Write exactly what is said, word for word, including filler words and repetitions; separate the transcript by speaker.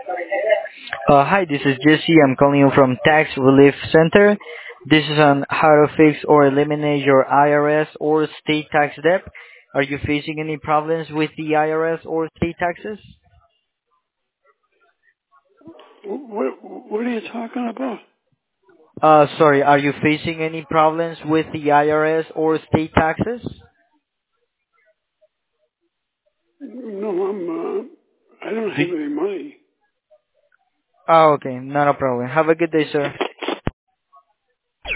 Speaker 1: Uh, hi, this is Jesse. I'm calling you from Tax Relief Center. This is on how to fix or eliminate your I R S or state tax debt. Are you facing any problems with the I R S or state taxes?
Speaker 2: What, what are you talking about?
Speaker 1: Uh, sorry, are you facing any problems with the I R S or state taxes?
Speaker 2: No, I'm, uh, I don't
Speaker 1: Do-
Speaker 2: have any money.
Speaker 1: oh, okay, not a problem. Have a good day, sir.